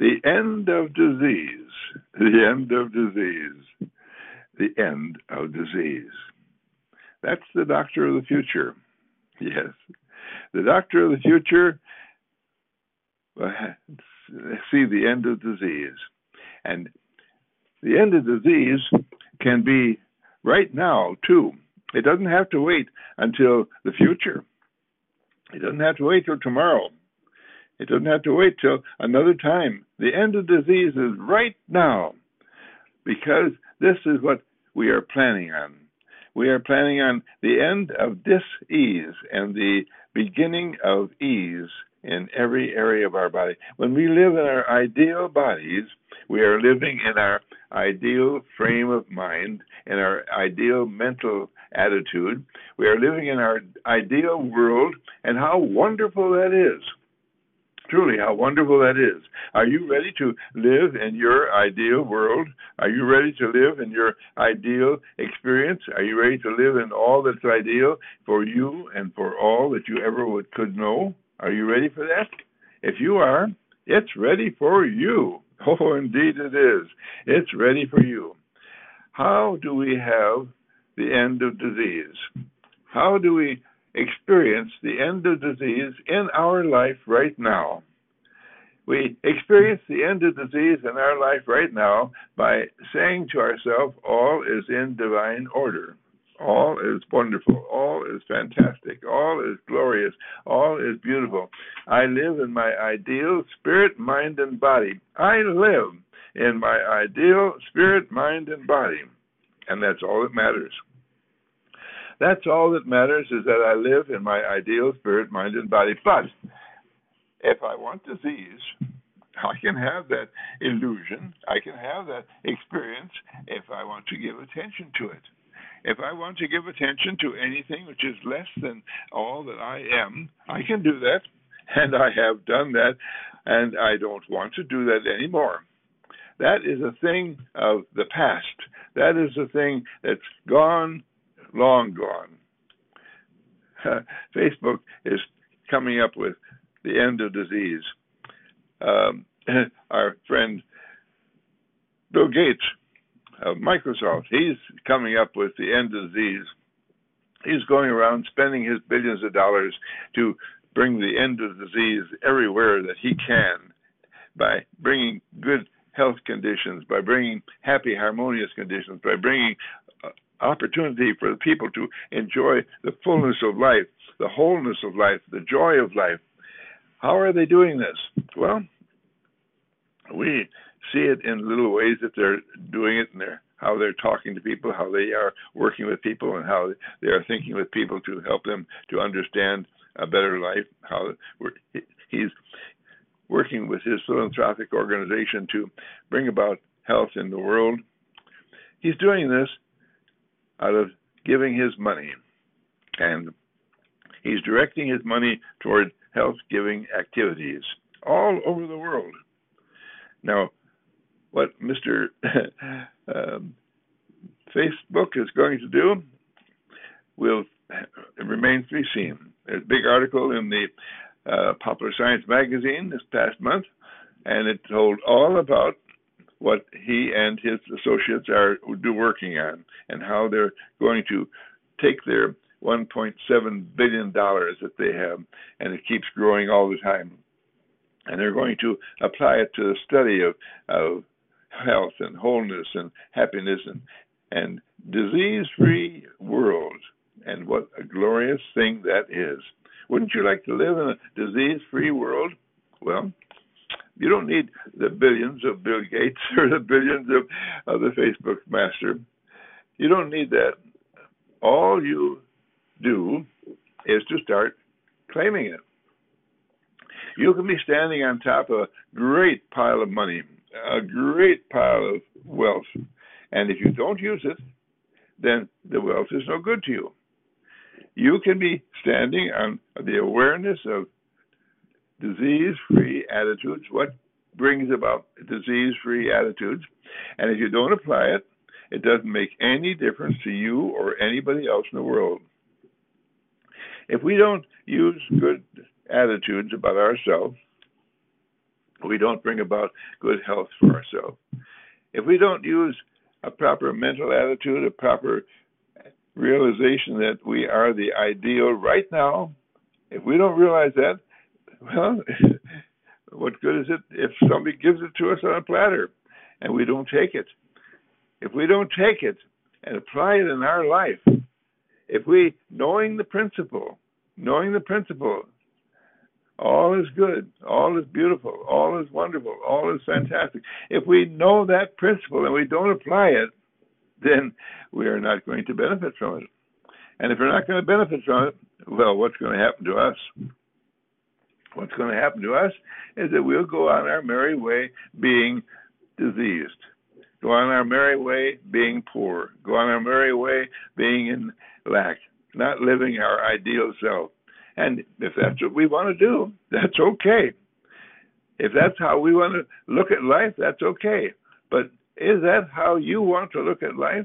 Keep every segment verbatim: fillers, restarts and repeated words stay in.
The end of disease. The end of disease. The end of disease. That's the doctor of the future. Yes. The doctor of the future will see the end of disease. And the end of disease can be right now, too. It doesn't have to wait until the future. It doesn't have to wait till tomorrow. It doesn't have to wait till another time. The end of disease is right now, because this is what we are planning on. We are planning on the end of dis-ease and the beginning of ease in every area of our body. When we live in our ideal bodies, we are living in our ideal frame of mind, in our ideal mental attitude. We are living in our ideal world, and how wonderful that is. Truly, how wonderful that is. Are you ready to live in your ideal world? Are you ready to live in your ideal experience? Are you ready to live in all that's ideal for you and for all that you ever would, could know? Are you ready for that? If you are, it's ready for you. Oh, indeed it is. It's ready for you. How do we have the end of disease? How do we experience the end of disease in our life right now? We experience the end of disease in our life right now by saying to ourselves, all is in divine order. All is wonderful. All is fantastic. All is glorious. All is beautiful. I live in my ideal spirit, mind, and body. I live in my ideal spirit, mind, and body. And that's all that matters. That's all that matters, is that I live in my ideal spirit, mind, and body. But if I want disease, I can have that illusion. I can have that experience if I want to give attention to it. If I want to give attention to anything which is less than all that I am, I can do that, and I have done that, and I don't want to do that anymore. That is a thing of the past. That is a thing that's gone, long gone. Uh, Facebook is coming up with the end of disease. Um, our friend Bill Gates of Microsoft, he's coming up with the end of disease. He's going around spending his billions of dollars to bring the end of disease everywhere that he can, by bringing good health conditions, by bringing happy, harmonious conditions, by bringing uh, opportunity for the people to enjoy the fullness of life, the wholeness of life, the joy of life. How are they doing this? Well, we see it in little ways that they're doing it, and they're, how they're talking to people, how they are working with people, and how they are thinking with people to help them to understand a better life. How we're, he's working with his philanthropic organization to bring about health in the world. He's doing this out of giving his money, and he's directing his money toward health-giving activities all over the world. Now, what Mister um, Facebook is going to do will it remains to be seen. There's a big article in the uh, Popular Science magazine this past month, and it told all about what he and his associates are do working on, and how they're going to take their one point seven billion dollars that they have, and it keeps growing all the time, and they're going to apply it to the study of, of health and wholeness and happiness and, and disease-free world. And what a glorious thing that is. Wouldn't you like to live in a disease-free world? Well, you don't need the billions of Bill Gates or the billions of, of the Facebook master. You don't need that. All you do is to start claiming it. You can be standing on top of a great pile of money, a great pile of wealth, and if you don't use it, then the wealth is no good to you. You can be standing on the awareness of disease-free attitudes, what brings about disease-free attitudes, and if you don't apply it, it doesn't make any difference to you or anybody else in the world. If we don't use good attitudes about ourselves, we don't bring about good health for ourselves. If we don't use a proper mental attitude, a proper realization that we are the ideal right now, if we don't realize that, well, what good is it if somebody gives it to us on a platter and we don't take it? If we don't take it and apply it in our life, if we, knowing the principle, knowing the principle, all is good, all is beautiful, all is wonderful, all is fantastic. If we know that principle and we don't apply it, then we are not going to benefit from it. And if we're not going to benefit from it, well, what's going to happen to us? What's going to happen to us is that we'll go on our merry way being diseased, go on our merry way being poor, go on our merry way being in lack, not living our ideal self. And if that's what we want to do, that's okay. If that's how we want to look at life, that's okay. But is that how you want to look at life?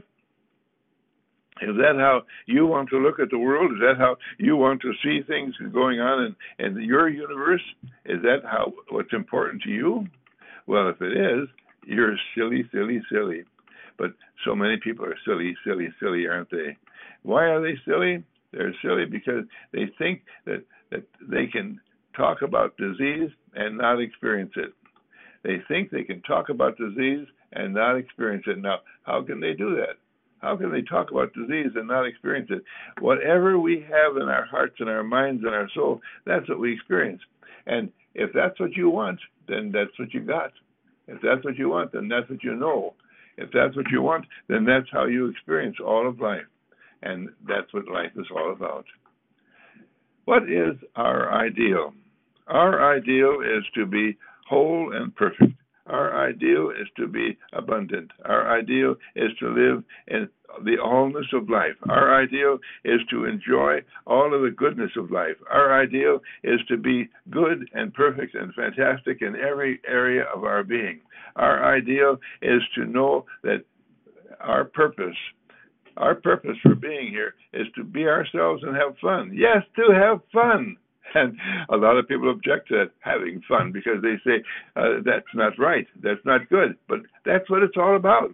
Is that how you want to look at the world? Is that how you want to see things going on in, in your universe? Is that how what's important to you? Well, if it is, you're silly, silly, silly. But so many people are silly, silly, silly, aren't they? Why are they silly? They're silly because they think that, that they can talk about disease and not experience it. They think they can talk about disease and not experience it. Now, how can they do that? How can they talk about disease and not experience it? Whatever we have in our hearts and our minds and our soul, that's what we experience. And if that's what you want, then that's what you got. If that's what you want, then that's what you know. If that's what you want, then that's how you experience all of life. And that's what life is all about. What is our ideal? Our ideal is to be whole and perfect. Our ideal is to be abundant. Our ideal is to live in the allness of life. Our ideal is to enjoy all of the goodness of life. Our ideal is to be good and perfect and fantastic in every area of our being. Our ideal is to know that our purpose Our purpose for being here is to be ourselves and have fun. Yes, to have fun. And a lot of people object to that, having fun, because they say, uh, that's not right, that's not good. But that's what it's all about.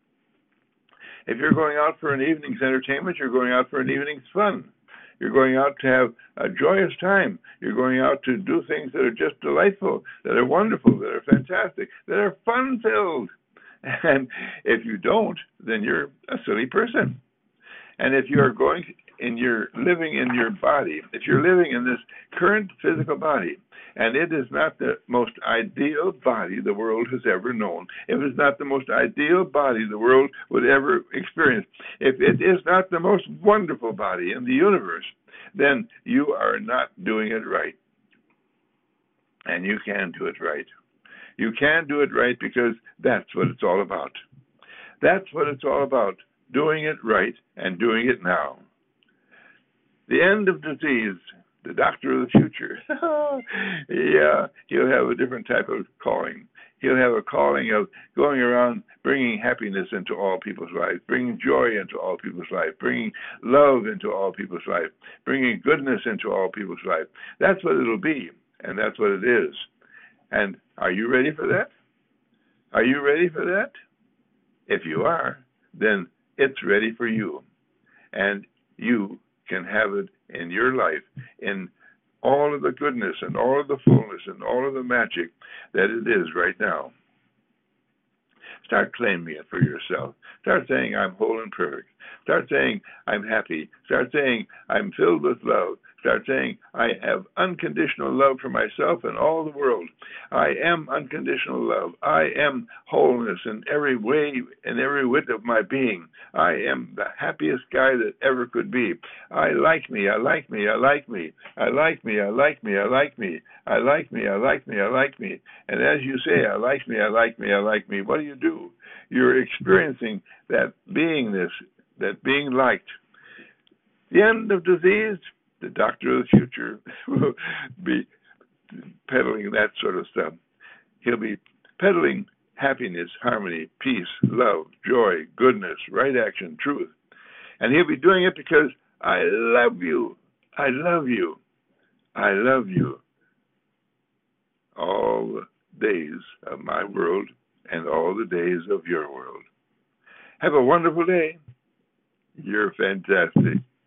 If you're going out for an evening's entertainment, you're going out for an evening's fun. You're going out to have a joyous time. You're going out to do things that are just delightful, that are wonderful, that are fantastic, that are fun-filled. And if you don't, then you're a silly person. And if you're going in your living in your body, if you're living in this current physical body, and it is not the most ideal body the world has ever known, if it's not the most ideal body the world would ever experience, if it is not the most wonderful body in the universe, then you are not doing it right. And you can do it right. You can do it right because that's what it's all about. That's what it's all about, doing it right and doing it now. The end of disease, the doctor of the future. Yeah, he'll have a different type of calling. He'll have a calling of going around bringing happiness into all people's lives, bringing joy into all people's lives, bringing love into all people's lives, bringing goodness into all people's lives. That's what it'll be, and that's what it is. And are you ready for that? Are you ready for that? If you are, then it's ready for you. And you can have it in your life in all of the goodness and all of the fullness and all of the magic that it is right now. Start claiming it for yourself. Start saying, I'm whole and perfect. Start saying, I'm happy. Start saying, I'm filled with love. Start saying, I have unconditional love for myself and all the world. I am unconditional love. I am wholeness in every way, in every whit of my being. I am the happiest guy that ever could be. I like me, I like me, I like me. I like me, I like me, I like me. I like me, I like me, I like me. And as you say, I like me, I like me, I like me, what do you do? You're experiencing that beingness, that being liked. The end of disease, the doctor of the future will be peddling that sort of stuff. He'll be peddling happiness, harmony, peace, love, joy, goodness, right action, truth. And he'll be doing it because I love you. I love you. I love you. All days of my world and all the days of your world. Have a wonderful day. You're fantastic.